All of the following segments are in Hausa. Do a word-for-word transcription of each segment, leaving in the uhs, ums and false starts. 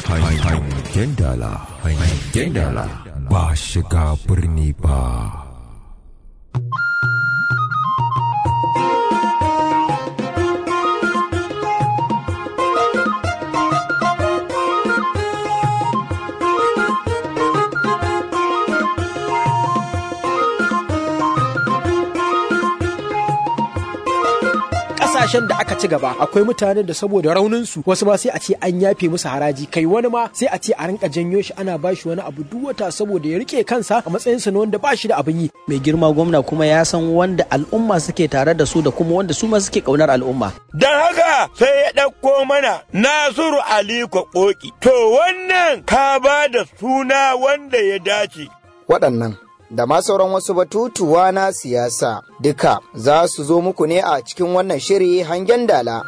Hangen dala, hangen dala ba shiga birni ba. Kasashen da aka ci gaba akwai mutanen da saboda raunin su wasu ma sai a ce an yafe musu haraji, kai wani ma sai a ce a rinka janyo shi ana bashi wani abu duk wata saboda ya rike kansa a matsayin sa na wanda ba shi da abin yi. Mai girma gwamna kuma ya san wanda al'umma suke tare da su da kuma wanda su ma suke kaunar al'umma. Dan haka sai ya ɗauko mana Nasiru Aliko Koki. To wannan ka ba da suna wanda ya dace. Waɗannan da ma sauran wasu batutuwa na siyasa duka za su zo muku ne a cikin wannan shiri hangen dala.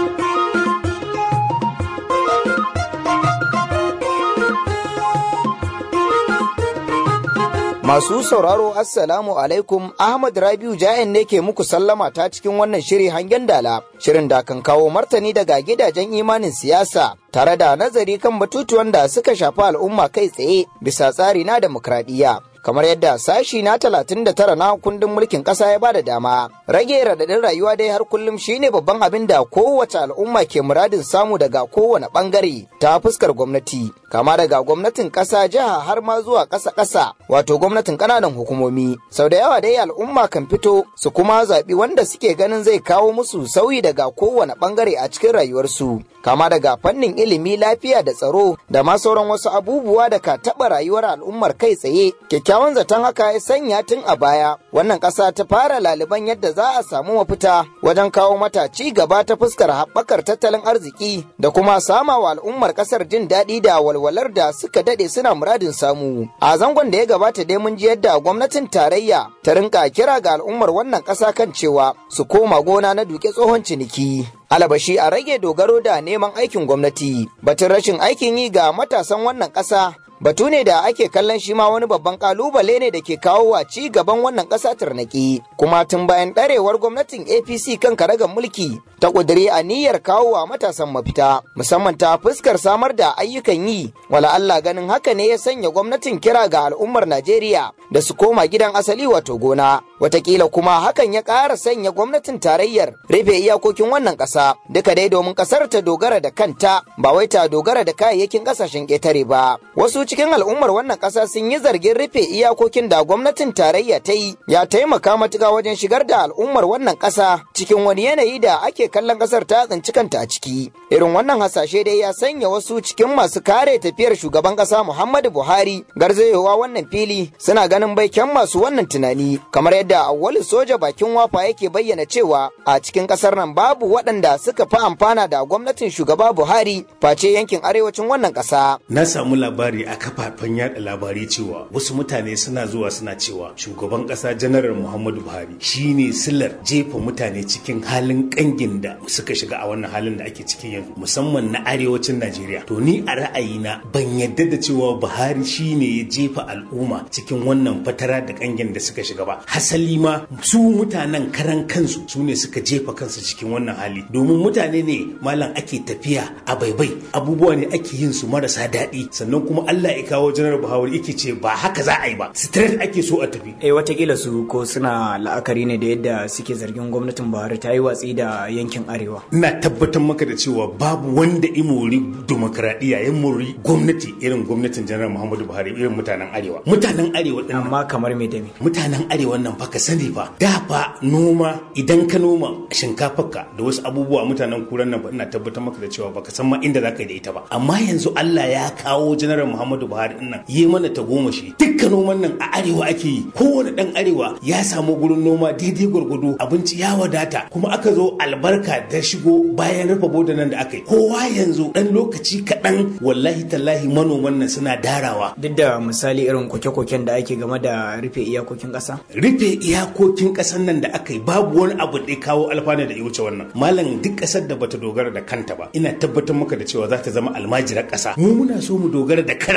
Masu sauraro assalamu alaikum, Ahmad Rabiu Jayan ne ke muku sallama ta cikin wannan shiri hangen dala, shirin da kan kawo martani daga gidajen imanin siyasa tare da nazari kan batutuwan da suka shafi al'umma kai tsaye bisa tsari na demokradiyya. Kamar yadda sashi na talatin da tara na kundin mulkin ƙasa ya bada dama, rage radadin rayuwa dai har kullum shine babban abin da kowace al'umma ke muradin samu daga kowane bangare ta fuskar gwamnati, kama daga gwamnatin ƙasa, jiha har ma zuwa ƙasa-ƙasa, wato gwamnatin ƙananan hukumomi. Sau da yawa dai al'umma kan fito su kuma zaɓi wanda suke ganin zai kawo musu sauyi daga kowane bangare a cikin rayuwarsu, kama daga fannin ilimi, lafiya da tsaro da ma sauran wasu abubuwa da ka taɓa rayuwar al'ummar kai tsaye. Kyakkyawan zaton haka ya sanya tun a baya wannan ƙasa ta fara laliban yadda za a samu mafita wajen kawo mata ci gaba ta fuskar haɓakar tattalin arziki da kuma sama wa al'ummar ƙasar jin daɗi da walwalar da suka daɗe suna muradin samu. A zangon da ya gabata dai mun ji yadda gwamnatin tarayya ta rinka kira ga al'ummar wannan ƙasa kan cewa su koma gona na duke tsohon ciniki. Alabashi a rage dogaro da neman aikin gwamnati. Batun rashin aikin yi ga matasan wannan ƙasa batu ne da ake kallon shi ma wani babban kalubale ne da ke kawo wa ci gaban wannan ƙasa tarnaki, kuma tun bayan ɗarewar gwamnatin A P C kan karagar mulki ta ƙudiri a niyyar kawo wa matasan mafita musamman ta fuskar samar da ayyukan yi. Wala Allah ganin haka ne ya sanya gwamnatin kira ga al'ummar Najeriya da su koma gidan asali wato gona. Watakila kuma hakan ya ƙara sanya gwamnatin tarayyar rufe iyakokin wannan ƙasa duka dai domin ƙasar ta dogara da kanta ba wai ta dogara da kayayyakin ƙasashen ƙetare ba. Wasu cikin al'ummar wannan ƙasa sun yi zargin rufe iyakokin da gwamnatin tarayya ta yi ya taimaka matuƙa wajen shigar da al'ummar wannan ƙasa cikin wani yanayi da ake kallon ƙasar ta tsinci kanta a ciki. Irin wannan hasashe dai ya sanya wasu cikin masu kare tafiyar shugaban ƙasa Muhammadu Buhari garzayowa wannan fili suna ganin baiken masu wannan tunani, kamar yadda Awwalu Soja bakin wafa yake bayyana cewa a cikin ƙasar nan babu waɗanda suka fi amfana da gwamnatin shugaba Buhari face yankin arewacin wannan ƙasa. Na samu labari a kafafen yada labarai cewa wasu mutane suna zuwa suna cewa shugaban kasa Janaral Muhammadu Buhari shine silar jefa mutane cikin halin kangin da suka shiga a wannan halin da ake cikin yanzu musamman na arewacin Najeriya. To ni a ra'ayina ban yadda da cewa Buhari shine ya jefa al'umma cikin wannan fatara da kangin da suka shiga ba. Hasali ma su mutanen karan kansu su ne suka jefa kansu cikin wannan hali, domin mutane ne malam ake tafiya a baibai, abubuwa ne ake yin su marasa daɗi, sannan kuma Allah ya kawo Janar Buhari yake ce ba haka za a yi ba, straight ake so a tafi. Eh watakila su ko suna la'akari ne da yadda suke zargin gwamnatin Buhari ta yi watsi da yankin arewa. Ina tabbatar maka da cewa babu wanda imori demokradiyya ya mori gwamnati irin gwamnatin Janar Muhammadu Buhari, irin mutanen arewa. Mutanen arewa din amma kamar me da me. Mutanen arewa nan fa ka sani fa da fa noma, idan ka noma shinkafarka da wasu abubuwa mutanen kuran nan fa ina tabbatar maka da cewa baka san ma inda zaka yi da ita ba. Amma yanzu Allah ya kawo Janar Muhammadu Buhari din nan yi mana ta goma shi, dukkan noman nan a arewa ake yi, kowane dan arewa ya samu gurin noma daidai gwargwado, abinci ya wadata, kuma aka zo albarka da shigo bayan rufe boda nan da aka yi. Kowa yanzu dan lokaci kaɗan wallahi tallahi manoman nan suna darawa. Duk da misali irin koke-koken da ake game da rufe iyakokin ƙasa. Rufe iyakokin ƙasar nan da aka yi babu wani abu da ya kawo alfanu da ya wuce wannan. Malam duk ƙasar da bata dogara da kanta ba ina tabbatar maka da cewa za ta zama almajirar ƙasa. Mu muna so mu dogara da karan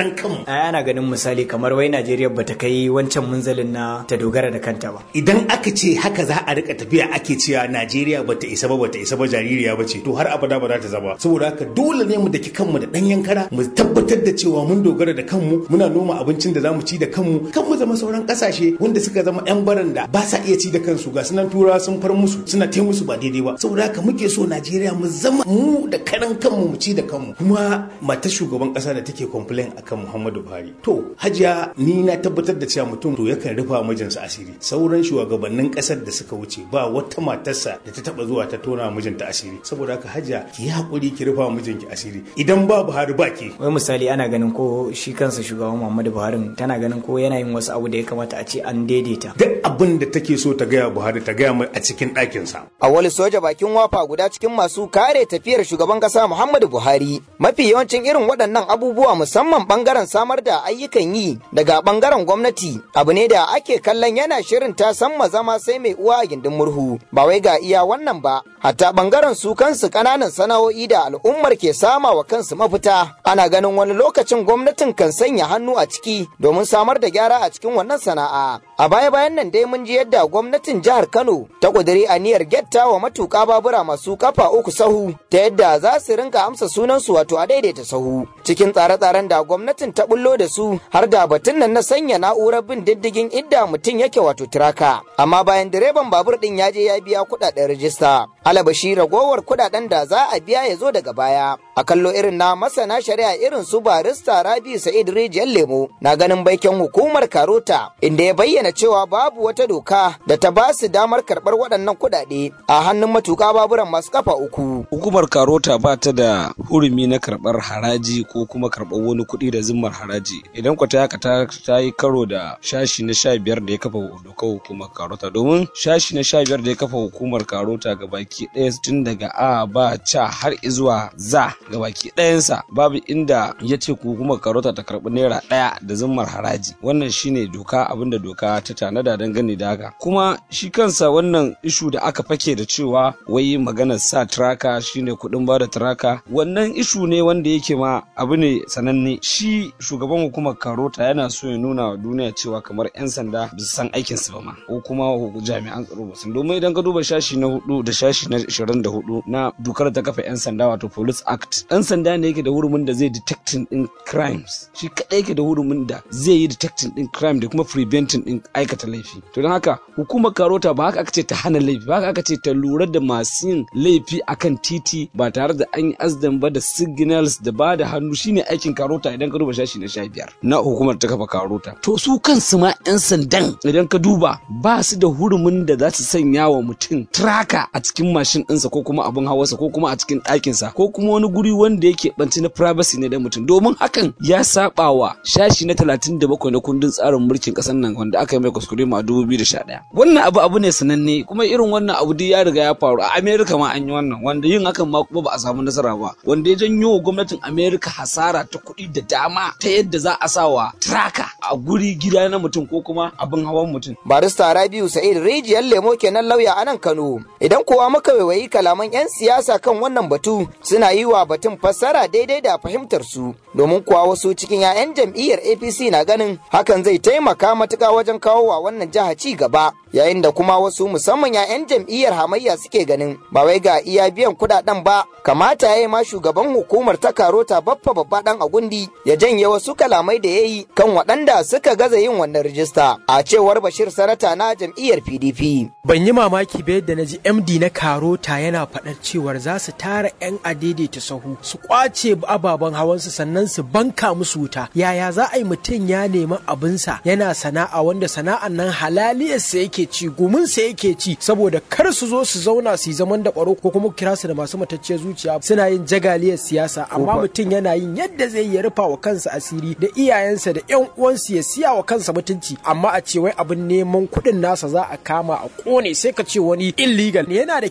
karan kanmu. Ai ana ganin misali kamar wai Najeriya bata kai wancan munzalin na ta dogara da kanta ba. Idan aka ce haka za a rika tafiya ake cewa Najeriya bata isa ba bata isa ba jaririya bace to har abada ba za ta zama. Saboda haka dole ne mu daki kanmu da danyen kara mu tabbatar da cewa mun dogara da kanmu, muna noma abincin da zamu ci da kanmu, kan mu zama sauran kasashe wanda suka zama yan baranda ba sa iya ci da kansu, ga sunan turawa sun far musu suna tai musu ba daidai ba. Saboda haka muke so Najeriya mu zama mu da karan kanmu mu ci da kanmu. Kuma matar shugaban kasa da take complain akan Muhammadu Buhari, to Hajiya ni na tabbatar da cewa mutum to yakan rufa mijinsa asiri. Sauran shugabannin kasar da suka wuce ba wata matarsa da ta taba zuwa ta tona mijinta asiri. Saboda haka Hajiya ki yi hakuri ki rufa mijinki asiri, idan ba Buhari ba ki. Wai misali ana ganin ko shi kansa shugaban Muhammadu Buhari tana ganin ko yana yin wasu abu da ya kamata a ce an daidaita. Duk abin da take so ta gaya Buhari ta gaya mai a cikin ɗakinsa. A wani soja bakin wafa guda cikin masu kare tafiyar shugaban kasa Muhammadu Buhari. Mafi yawancin irin waɗannan abubuwa musamman bangaren samar da ayyukan yi daga bangaren gwamnati abu ne da ake kallon yana shirin ta san zama sai mai uwa a gindin murhu. Ba wai ga iya wannan ba, hatta bangaren su kansu kananan sana'o'i da al'ummar ke sama wa kansu mafita. Ana ganin wani lokacin gwamnatin kan sanya hannu a ciki domin samar da gyara a cikin wannan sana'a. A baya-bayan nan dai mun ji yadda gwamnatin jihar Kano ta kuduri aniyar getta wa matuƙa babura masu kafa uku sahu ta yadda za su rinka amsa sunansu wato a daidaita sahu. Cikin tsare-tsaren da gwamnatin ta bullo da su har da batun nan na sanya na'urar bin diddigin inda mutum yake wato tiraka. Amma bayan direban babur din ya je ya biya kuɗaɗen rijista, alabashi ragowar kuɗaɗen da za a biya ya zo daga baya. A kallo irin na masana shari'a irin su barista Rabi Sa'id Rijiyar Lemo na ganin baikin hukumar Karota, inda ya bayyana cewa babu wata doka da ta ba su damar karɓar waɗannan kuɗaɗe a hannun matuƙa baburan masu kafa uku. Hukumar Karota ba ta da hurumi na karɓar haraji ko kuma karɓar wani kuɗi da zimmar haraji. Idan ku ta haka ta yi karo da shashi na sha biyar da ya kafa dokar hukumar Karota, domin shashi na sha biyar da ya kafa hukumar Karota ga baki ɗaya tun daga a ba ca har zuwa za ga baki ɗayansa babu inda ya ce hukumar Karota ta karɓi naira ɗaya da zimmar haraji. Wannan shine doka, abinda doka ta tanada dangane da haka. Kuma shi kansa wannan ishu da aka fake da cewa wai maganar sa traka shine kuɗin bada traka, wannan ishu ne wanda yake ma abu ne sananne. Shi shugaban hukumar Karota yana so ya nuna wa duniya cewa kamar 'yan sanda ba su san aikin su ba ma, ko kuma jami'an tsaro ba sun. Domin idan ka duba shashi na hudu da shashi na ashirin da hudu na dokar ta kafa 'yan sanda wato Police Act, ɗan sanda ne yake da hurumin da zai detecting din crimes, shi kadai yake da hurumin da zai yi detecting din crime da kuma preventing din aikata laifi. To don haka hukumar Karota ba haka aka ce ta hana laifi, ba haka aka ce ta lura da masu yin laifi akan titi ba tare da an yi azdan ba da signals da ba da hannu. Shine aikin Karota idan ka duba shashi na sha biyar na hukumar ta kafa Karota. To su kansu ma 'yan sandan idan ka duba ba su da hurumin da za su sanya wa mutum traka a cikin mashin ɗinsa ko kuma abin hawarsa ko kuma a cikin ɗakinsa ko kuma wani guri wanda yake banci na privacy ne da mutum, domin hakan ya saba wa shashi na talatin da bakwai na kundin tsarin mulkin ƙasar nan wanda aka yi mai kuskure ma dubu biyu da sha ɗaya. Wannan abu abu ne sananne, kuma irin wannan abu dai ya riga ya faru a America ma an yi wannan, wanda yin hakan ma kuma ba a samu nasara ba, wanda ya janyo wa gwamnatin America hasara ta kuɗi da dama ta yadda za a sa wa traka a guri gida na mutum ko kuma abin hawan mutum. Barista Rabiu Sa'id Rijiyar Lemo kenan lauya a nan Kano. Idan kowa muka waiwayi kalaman 'yan siyasa kan wannan batu suna yi wa batun fassara daidai da fahimtar su, domin kuwa wasu cikin 'ya'yan jam'iyyar A P C na ganin hakan zai taimaka matuƙa wajen kawo wa wannan jiha ci gaba, yayin da kuma wasu musamman 'ya'yan jam'iyyar hamayya suke ganin ba wai ga iya biyan kuɗaɗen ba, kamata ya yi ma shugaban hukumar ta Karota Baffa Babba Dan Agundi ya janye wasu kalamai da ya yi kan waɗanda suka gaza yin wannan rijista, a cewar Bashir Sarata na jam'iyyar P D P. Ban yi mamaki ba yadda na ji M D na Karota yana faɗar cewar za su tara 'yan adaidaita sahu su kwace ababen hawansu sannan su banka musu wuta. Yaya za a yi mutum ya nemi abinsa yana sana'a wanda sana'an nan halaliyarsa yake ci, guminsa yake ci, saboda kar su zo su zauna su yi zaman da ɓaro ko kuma kira su da masu matacciyar zuciya suna yin jagaliyar siyasa, amma mutum yana yin yadda zai ya rufa wa kansa asiri da iyayensa da 'yan uwansu ya siya wa kansa mutunci, amma a ce wai abin neman kuɗin nasa za a kama a ƙone sai ka ce wani illegal ne. Yana da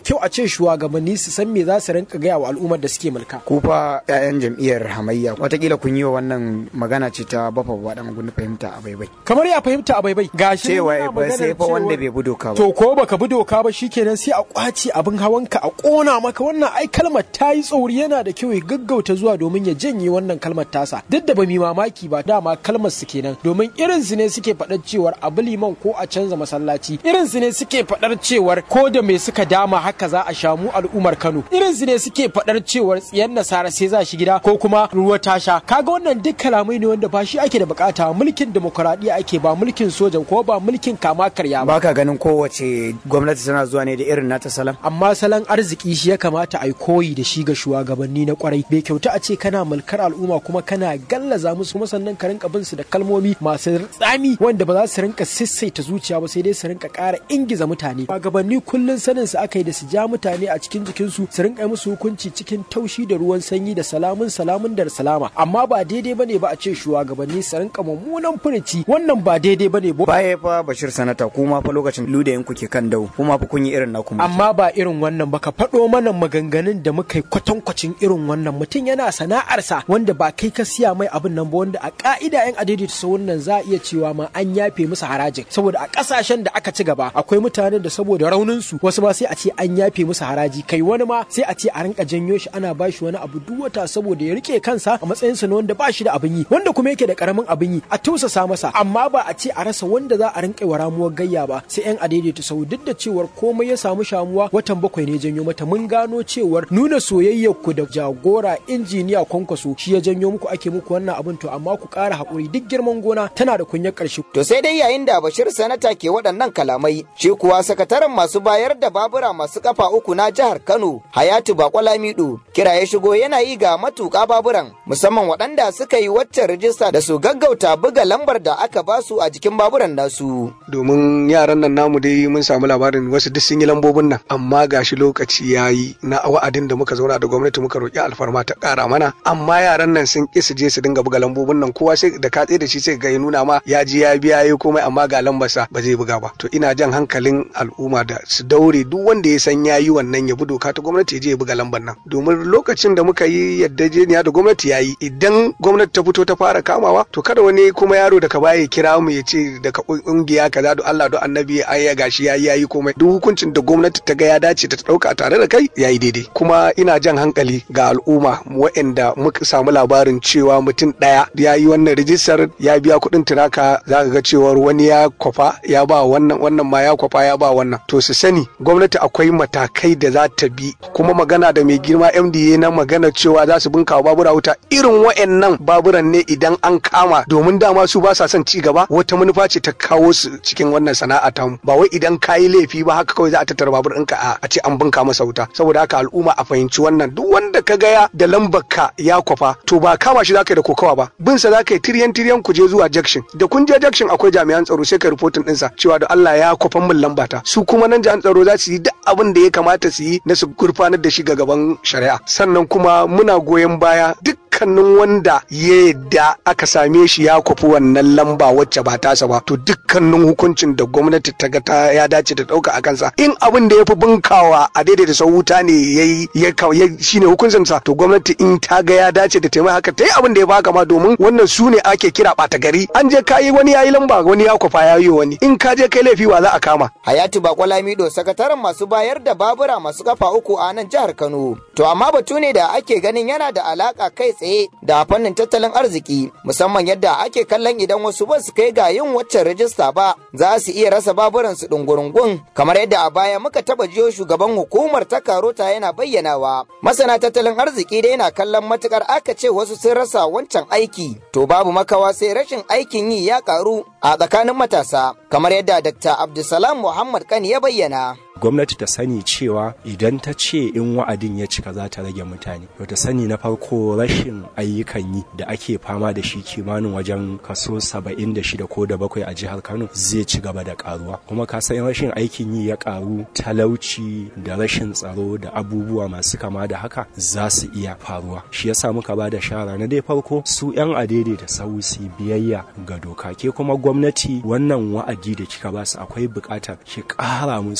kyau a ce shugabanni su san me za su rinka gaya wa al'ummar da suke mulka. Ku fa 'ya'yan jam'iyyar hamayya watakila kun yi wa wannan magana ce ta bafa waɗanda kun fahimta a baibai. Kamar ya fahimta a baibai gashi cewa ba sai fa wanda bai bi doka ba. To ko baka bi doka ba shikenan sai a kwace abin hawanka a kona maka. Wannan ai kalmar ta yi tsauri, yana da kyau ya gaggauta zuwa domin ya janye wannan kalmar tasa. Duk da ba mi mamaki ba, dama kalmar su kenan, domin irin su ne suke faɗar cewar abu liman ko a canza masallaci, irin su ne suke faɗar cewar ko da me suka dama haka za a sha mu al'ummar Kano, irin su ne suke faɗar cewar tsiyan nasara sai za shi gida ko kuma ruwa ta sha. Kaga wannan duk kalamai ne wanda ba shi ake da bukata. Mulkin demokuraɗiyya ake, ba mulkin sojan ko ba mulkin kama karya ba. Baka ganin kowace gwamnati tana zuwa ne da irin nata salon? Amma salon arziki shi ya kamata a yi koyi da shi ga shugabanni na kwarai. Bai kyauta a ce kana mulkar al'umma kuma kana gallaza musu kuma sannan ka rinka bin su da kalmomi masu tsami wanda ba za su rinka sissaita zuciya ba, sai dai su rinka ƙara ingiza mutane. Shugabanni kullun sanin su aka yi da su ja mutane a cikin jikinsu su rinka musu hukunci cikin taushi da ruwan sanyi da salamun salamun da salama. Amma ba daidai bane ba a ce shugabanni su rinka mummunan furici, wannan ba daidai bane ba. Baya fa Bashir Sanata kuma fa lokacin ludayin ku ke kan dau kuma fa kun yi irin naku. Amma ba irin wannan ba, ka faɗo mana maganganun da muka yi kwatankwacin irin wannan. Mutum yana sana'arsa wanda ba kai ka siya mai abin nan ba, wanda a ka'ida yan adaidaita sahun nan za a iya cewa ma an yafe musu harajin, saboda a kasashen da aka ci gaba akwai mutanen da saboda raunin su wasu ma sai a ce an yafe musu haraji, kai wani ma sai a ce a rinka janyo shi ana bashi wani abu duk wata saboda ya rike kansa a matsayin sa na wanda ba shi da abin yi, wanda kuma yake da karamin abin yi a tausasa masa. Amma ba a ce a rasa wanda za a rinka wa ramuwar gayya ba sai yan adaidaita sahu. Duk da cewar komai ya samu shamuwa watan bakwai ne janyo mata, mun gano cewar nuna soyayyar ku da jagora injiniya Kwankwaso shi ya janyo muku ake muku wannan abin, to amma ku ƙara haƙuri, duk girman gona tana da kunyar ƙarshe. To sai dai yayin da Bashir Sanata ke waɗannan kalamai, shi kuwa sakataren masu bayar da babura masu kafa uku na jihar Kano Hayatu Bakwalamido kira ya shigo yana yi ga matuƙa baburan musamman waɗanda suka yi waccan rijista da su gaggauta buga lambar da aka ba su a jikin baburan nasu. Domin yaran nan namu dai mun samu labarin wasu duk sun yi lambobin nan, amma gashi lokaci ya yi na wa'adin da muka zauna da gwamnati muka roƙi alfarma ta ƙara mana, amma yaran nan sun ƙi su je su dinga buga lambobin nan. Kowa sai da katse da shi sai ga ya nuna ma ya ji ya biya ya komai amma ga lambarsa ba zai buga ba. To ina jan hankalin al'umma da su daure, duk wanda ya san ya yi wannan ya bi doka ta gwamnati ya je ya buga lambar nan, domin lokacin da muka yi yaddajeniya da gwamnati ya yi. Idan gwamnati ta fito ta fara kamawa to kada wani kuma yaro daga baya ya kira mu ya ce daga ƙungiya kaza do Allah do annabi ai ya gashi yayi yayi komai. Duk hukuncin da gwamnati ta ga ya dace ta dauka tare da kai yayi daidai. Kuma ina jan hankali ga al'umma waɗanda muka samu labarin cewa mutum ɗaya ya yi wannan rijistar ya biya kuɗin tiraka, za ka ga cewar wani ya kwafa ya ba wannan, wannan ma ya kwafa ya ba wannan. To su sani gwamnati akwai matakai da za ta bi, kuma magana da mai girma M D A na magana cewa za su bunkawa babura wuta, irin waɗannan baburan ne idan an kama, domin dama su ba sa son ci gaba, wata manufa ce ta kawo su cikin wannan sana'a ta mu. Ba wai idan kayi laifi ba haka kawai za a tattara babur ɗinka a ce an bunka masa wuta. Saboda haka al'umma a fahimci wannan, duk wanda ka gaya da lambar ka ya kwafa to ba kama shi zaka yi da kokawa ba, bin sa zaka yi tiryan tiryan ku je zuwa junction. Da kun je junction akwai jami'an tsaro sai ka reporting ɗinsa cewa da Allah ya kwafan min lambata. Su kuma nan jami'an tsaro za su yi duk abin da ya kamata su yi na su gurfanar da shi ga gaban shari'a. Sannan kuma muna goyon baya duk dukkanin wanda ya yadda aka same shi ya kwafi wannan lamba wacce ba tasa ba, to dukkanin hukuncin da gwamnati ta ga ta ya dace ta dauka a kansa. In abin da ya fi bunkawa a daidaita sau wuta ne yayi ya shine hukuncin sa, to gwamnati in ta ga ya dace da taimaka haka ta yi abin da ya baka ma, domin wannan su ne ake kira bata gari. An je kayi wani yayi lamba wani ya kwafa ya yi wani, in ka je kai laifi wa za a kama. Hayatu Bakwalamido sakataren masu bayar da babura masu kafa uku a nan jihar Kano. To amma batu ne da ake ganin yana da alaka kai tsaye da fannin tattalin arziki, musamman yadda ake kallon idan wasu ba su kai ga yin waccan rajista ba za su iya rasa baburan su dungurungun, kamar yadda a baya muka taba jiyo shugaban hukumar ta Karota yana bayyanawa. Masana tattalin arziki dai yana kallon matukar aka ce wasu sun rasa wancan aiki to babu makawa sai rashin aikin yi ya karu a tsakanin matasa, kamar yadda Dakta Abdulsalam Muhammad Kani ya bayyana. Gwamnati ta sani cewa idan ta ce in wa'adin ya cika za ta rage mutane, to ta sani na farko rashin ayyukan yi da ake fama da shi kimanin wajen kaso saba'in da shida ko da bakwai a jihar Kano zai ci gaba da karuwa. Kuma ka san rashin aikin yi ya karu, talauci da rashin tsaro da abubuwa masu kama da haka za su iya faruwa. Shi yasa muka ba da shara na dai farko su yan adaidaita sahu su biyayya ga doka, ke kuma gwamnati wannan wa'adi da kika ba su akwai bukatar ki kara musu wa'adi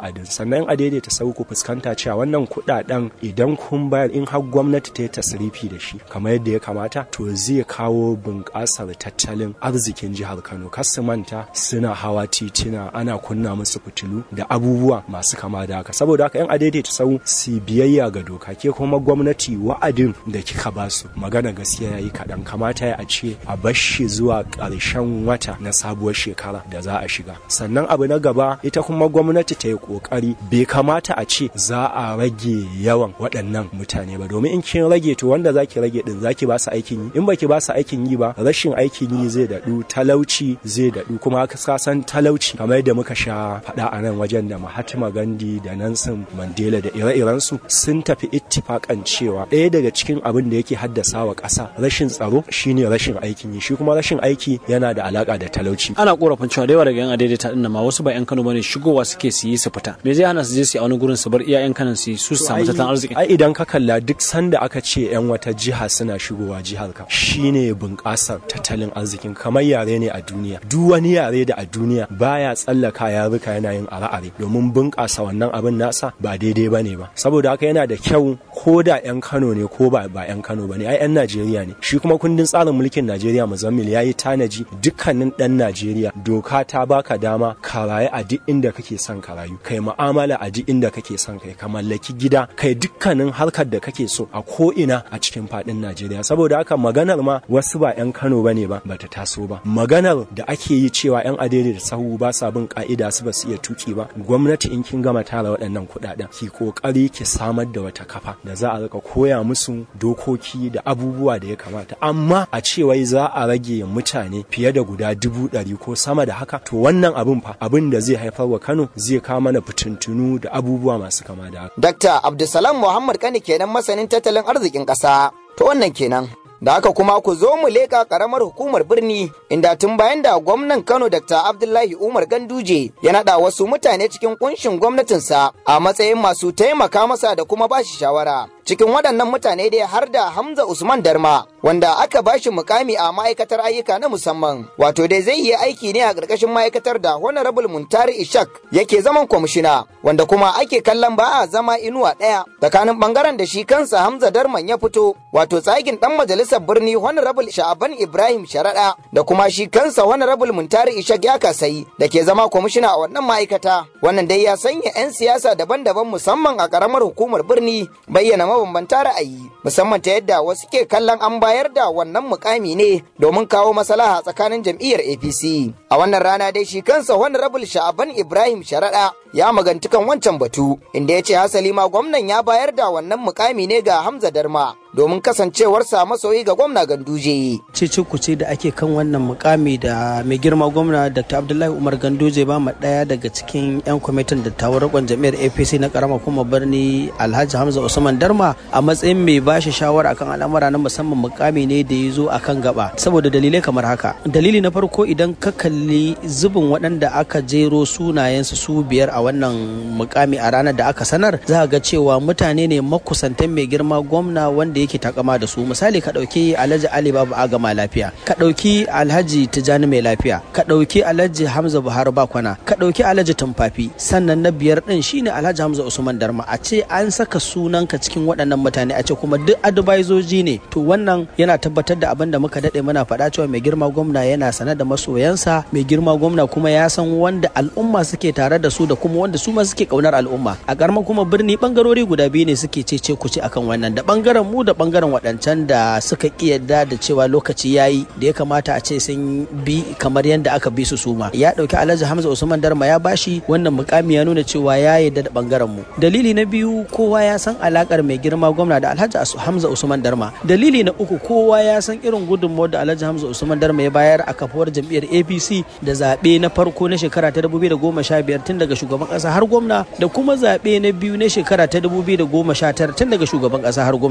wa'adin. Sannan a daidaita sau ku fuskanta cewa wannan kuɗaɗen idan kun bayar in har gwamnati ta yi tasrifi da shi kamar yadda ya kamata to zai kawo bunƙasar tattalin arzikin jihar Kano. Kar su manta suna hawa titina ana kunna musu fitilu da abubuwa masu kama da haka. Saboda haka yan adaidaita sau su biyayya ga doka, ke kuma gwamnati wa'adin da kika ba su magana gaskiya yayi kaɗan, kamata ya a ce a bashi zuwa ƙarshen wata na sabuwar shekara da za a shiga. Sannan abu na gaba ita kuma gwamnati ta yi ƙoƙari, bai kamata a ce za a rage yawan waɗannan mutane ba, domin in kin rage to wanda zaki rage din zaki ba su aikin yi, in baki ba su aikin yi ba rashin aikin yi zai daɗu, talauci zai daɗu, kuma ka san talauci kamar yadda muka sha faɗa a nan wajen da Mahatma Gandhi da Nelson Mandela da ire-irensu sun tafi ittifakan cewa ɗaya daga cikin abin da yake haddasa wa ƙasa rashin tsaro shine rashin aikin yi, shi kuma rashin aiki yana da alaka da talauci. Ana korafin cewa da yawa daga yan adaidaita din ma wasu ba yan Kano bane, shigowa suke su yi su fita, me zai hana su je su a wani gurin su bar iya yan Kano su su samu tattalin arziki? Ai idan ka kalla duk sanda aka ce yan wata jiha suna shigowa jihar ka shine bunƙasar tattalin arzikin, kamar yare ne a duniya, duk wani yare da a duniya baya tsallaka yaruka yana yin are-are domin bunƙasa wannan abin nasa ba daidai bane ba. Saboda haka yana da kyau ko da yan Kano ne ko ba ba yan Kano bane, ai yan Najeriya ne. Shi kuma kundin tsarin mulkin Najeriya Muzammil yayi tanaji dukkanin dan Najeriya doka ta baka dama ka rayu a duk inda kake son ka rayu, kai mu'amala a duk inda kake son kai, ka mallaki gida, kai dukkanin harkar da kake so a ko ina a cikin fadin Najeriya. Saboda haka maganar ma wasu ba yan Kano bane ba bata taso ba. Maganar da ake yi cewa yan adere da sahu ba sa bin ka'ida su ba su iya tuki ba, gwamnati in kin gama tara waɗannan kuɗaɗen ki kokari ki samar da wata kafa da za a rika koya musu dokoki da abubuwa da ya kamata. Amma a ce wai za a rage mutane fiye da guda dubu ɗari ko sama da haka, to wannan abin fa abin da zai haifar wa Kano zai kawo mana fitintunu da abubuwa masu kama da haka. Dakta Abdulsalam Muhammad Kani kenan, masanin tattalin arzikin ƙasa. To wannan kenan. Da haka kuma ku zo mu leka karamar hukumar birni, inda tun bayan da gwamnan Kano Dakta Abdullahi Umar Ganduje ya nada wasu mutane cikin kunshin gwamnatinsa a matsayin masu taimaka masa da kuma bashi shawara. Cikin waɗannan mutane dai har da Hamza Usman Darma, wanda aka bashi mukami a ma'aikatar ayyuka na musamman, wato dai zai yi aiki ne a ƙarƙashin ma'aikatar da Honorable Muntari Ishak yake zaman kwamishina, wanda kuma ake kallon ba a zama inuwa ɗaya tsakanin ɓangaren da shi kansa Hamza Darman ya fito, wato tsagin ɗan majalisar birni Honorable Sha'aban Ibrahim Sharaɗa da kuma shi kansa Honorable Muntari Ishak ya kasai da ke zama kwamishina a wannan ma'aikata. Wannan dai ya sanya 'yan siyasa daban-daban musamman a ƙaramar hukumar birni bayyana mabambanta ra'ayi, musamman ta yadda wasu ke kallon an bayar da wannan mukami ne domin kawo maslaha tsakanin jam'iyyar A P C. A wannan rana dai shi kansa Honorable Sha'aban Ibrahim Sharaɗa ya maganci kan wancan batu, inda ya ce hasali ma gwamnan ya bayar da wannan mukami ne ga Hamza Darma domin kasancewarsa masoyi ga gwamna Ganduje. Cece kuce da ake kan wannan mukami da mai girma gwamna Dr. Abdullahi Umar Ganduje ba mu daya daga cikin 'yan kwamitin dattawan rikon jam'iyyar A P C na karamar kuma birni Alhaji Hamza Usman Darma a matsayin mai bashi shawara akan al'amura na musamman mukami ne da ya zo akan gaba saboda dalilai kamar haka. Dalili na farko, idan ka kalli zubin waɗanda aka jero sunayensu su biyar a wannan mukami a ranar da aka sanar, za ga cewa mutane ne makusantan mai girma gwamna wanda yake takama da su. Misali ka ɗauki Alhaji Ali Babu Agama lafiya, ka ɗauki Alhaji Tijani mai lafiya, ka ɗauki Alhaji Hamza Buhari Bakwana, ka ɗauki Alhaji Tumfafi, sannan na biyar ɗin shine Alhaji Hamza Usman Darma. A ce an saka sunanka cikin waɗannan mutane, a ce kuma duk advisoji ne, to wannan yana tabbatar da abin da muka daɗe muna faɗa cewa mai girma gwamna yana sanar da masoyansa, mai girma gwamna kuma ya san wanda al'umma suke tare da su da kuma wanda su ma suke kaunar al'umma. A ƙaramar kuma birni bangarori guda biyu ne suke cece kuce akan wannan, da bangaren mu da bangaren waɗancan da suka kiyarda da cewa lokaci yayi da ya kamata a ce sun bi kamar yadda aka bi su suma. Ya ɗauki Alhaji Hamza Usman Darma ya bashi wannan mukami, ya nuna cewa ya yarda da bangaren mu. Dalili na biyu, kowa ya san alakar mai girma gwamna da Alhaji Hamza Usman Darma. Dalili na uku, kowa ya san irin gudunmawar da Alhaji Hamza Usman Darma ya bayar a kafuwar jam'iyyar A P C da zaɓe na farko na shekara ta dubu biyu da goma sha biyar tun daga shugaban ƙasa har gwamna, da kuma zaɓe na biyu na shekara ta dubu biyu da goma sha tara tun daga shugaban ƙasa har gwamna. Wannan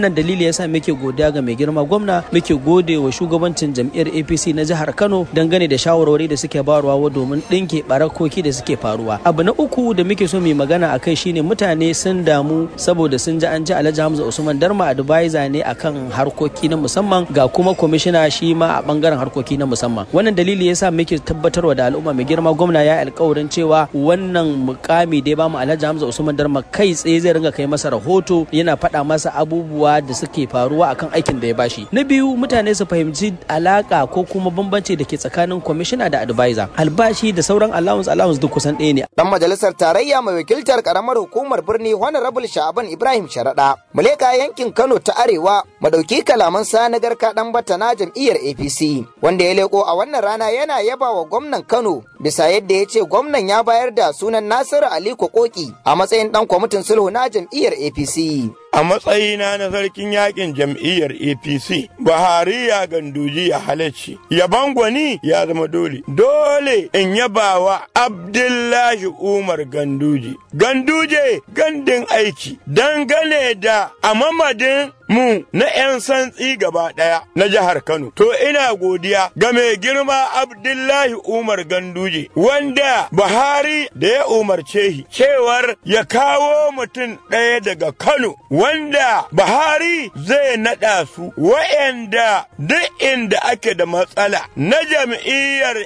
wannan dalili yasa muke godiya ga mai girma gwamna, muke gode wa shugabancin jam'iyyar A P C na jihar Kano dangane da shawarwari da suke bayarwa domin dinke barakoki da suke faruwa. Abu na uku da muke so mu magana akai shine mutane sun damu saboda sun ji an ji Alhaji Hamza Usman Darma advisor ne akan harkoki na musamman, ga kuma kwamishina shi ma a bangaren harkoki na musamman. Wannan dalili yasa muke tabbatarwa da al'umma mai girma gwamna ya alƙawarin cewa wannan mukami da ya bamu Alhaji Hamza Usman Darma kai tsaye zai ringa kai masa rahoto, yana faɗa masa abubuwa da suke faruwa akan aikin da ya bashi. Na biyu, mutane su fahimci alaka ko kuma bambanci da ke tsakanin kwamishina da advisor. Albashi da sauran allowance allowance duk kusan ɗaya ne. Dan majalisar tarayya mai wakiltar karamar hukumar birni Honorable Sha'aban Ibrahim Sharaɗa, muleka yankin Kano ta Arewa, madauki kalaman sa na garka dan bata na jam'iyyar A P C, wanda ya leko a wannan rana yana yaba wa gwamnan Kano bisa yadda ya ce gwamnan ya bayar da sunan Nasiru Aliko Koki a matsayin dan kwamitin sulhu na jam'iyyar A P C. A matsayina na sarkin yakin jam'iyyar A P C, Buhari ya ganduji ya halarci, yaban gwani ya zama dole. Dole in yaba wa Abdullahi Umar Ganduji. Ganduje gandun aiki dangane da a mamadin mu na 'yan santsi gaba ɗaya na jihar Kano. To ina godiya ga mai girma Abdullahi Umar Ganduje, wanda Buhari da ya umarce shi cewar ya kawo mutum ɗaya daga Kano, wanda Buhari zai naɗa su wa'yanda duk inda ake da matsala na jam'iyyar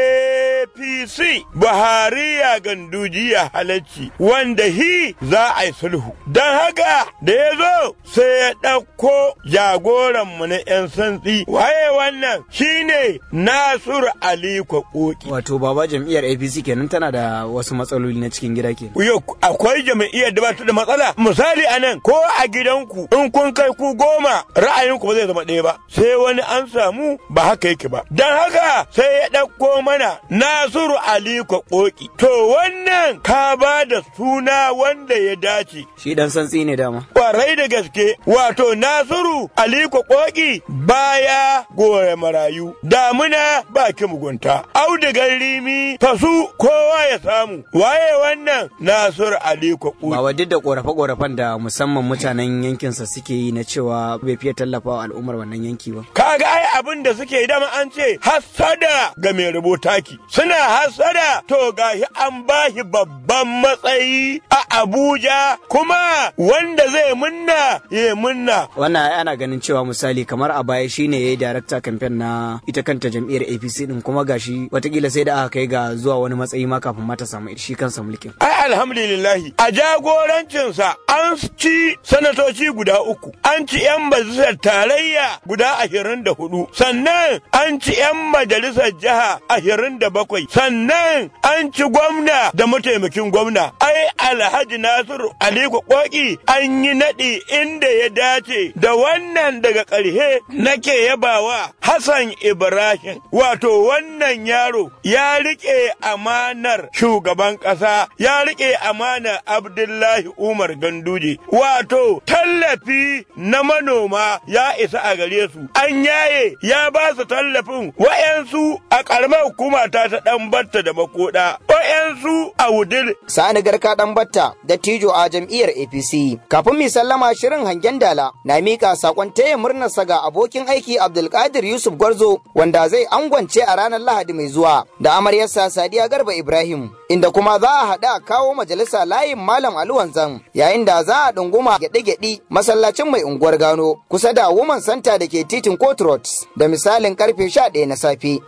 A P C Buhari ya Ganduji ya halarci, wanda hi za a yi sulhu. Don haka da ya zo sai ya ɗauko jagoranmu na 'yan santsi. Waye wannan? Shine Nasiru Aliko Koki. Wato baba jam'iyyar A P C kenan tana da wasu matsaloli na cikin gida ke. Yo, akwai jam'iyyar da ba ta da matsala. Misali anan ko a gidanku in kun kai ku goma ra'ayinku ba zai zama ɗaya ba. Sai wani an samu ba haka yake ba. Don haka sai ya ɗauko mana Nasiru Aliko Koki. To wannan ka ba da suna wanda ya dace. Shi dan santsi ne dama. Kwarai da gaske. Wato Nasiru Aliko Koki baya gore marayu. Damuna ba ki mugunta. Audigar rimi fasu kowa ya samu. Waye wannan? Nasiru Aliko Koki. Ba duk da korafe-korafen da musamman mutanen yankinsa suke yi na cewa bai fiye tallafa wa al'ummar wannan yanki ba. Kaga ai abin da suke dama an ce hassada ga mai rubutaki. Suna hassada to gashi an bashi babban matsayi a Abuja, kuma wanda zai munna ya munna. Wannan ana ganin cewa misali kamar a baya shine yayi director campaign na ita kanta jam'iyyar A P C din, kuma gashi watakila sai da aka kai ga zuwa wani matsayi ma kafin ma ta samu shi kansa mulkin. Ai alhamdulillah a jagorancinsa an ci sanatoci guda uku, an ci 'yan majalisar tarayya guda ashirin da hudu, sannan an ci 'yan majalisar jiha ashirin da bakwai, sannan an ci gwamna da mataimakin gwamna. Ai Alhaji Nasiru Aliko Koki an yi naɗi inda ya dace. Da wannan daga ƙarshe nake yabawa Hassan Ibrahim, wato wannan yaro ya riƙe amanar shugaban ƙasa, ya riƙe amanar Abdullahi Umar Ganduje, wato tallafi na manoma ya isa a gare su. An yaye ya ba su tallafin wa'yansu a ƙaramar hukuma ta ta ɗan batta da makoda, wa'yansu a wudil. Sani Garka ɗan batta da Tijo a jam'iyyar A P C. Kafin mi sallama shirin hangen dala na mika sakon taya murnar ga abokin aiki Abdulkadir Yusuf Gwarzo, wanda zai angwance a ranar Lahadi mai zuwa da amaryarsa Sadiya Garba Ibrahim, inda kuma za a haɗa kawo majalisa layin Malam Ali Wanzan, yayin da za a ɗunguma gyaɗe-gyaɗe masallacin mai unguwar Gano kusa da Woman Center da ke titin Court Road da misalin karfe sha ɗaya na safe.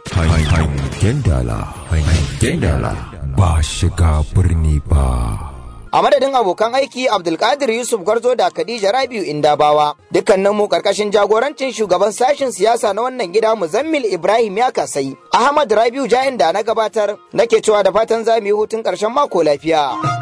Hangen dala, hangen dala ba shiga birni ba. A madadin abokan aiki Abdulkadir Yusuf Gwarzo da Khadija Rabiu Indabawa, dukkanin mu karkashin jagorancin shugaban sashen siyasa na wannan gida Muzammil Ibrahim ya kasai. Ahmad Rabiu Jain da na gabatar nake cewa da fatan za mu yi hutun ƙarshen mako lafiya.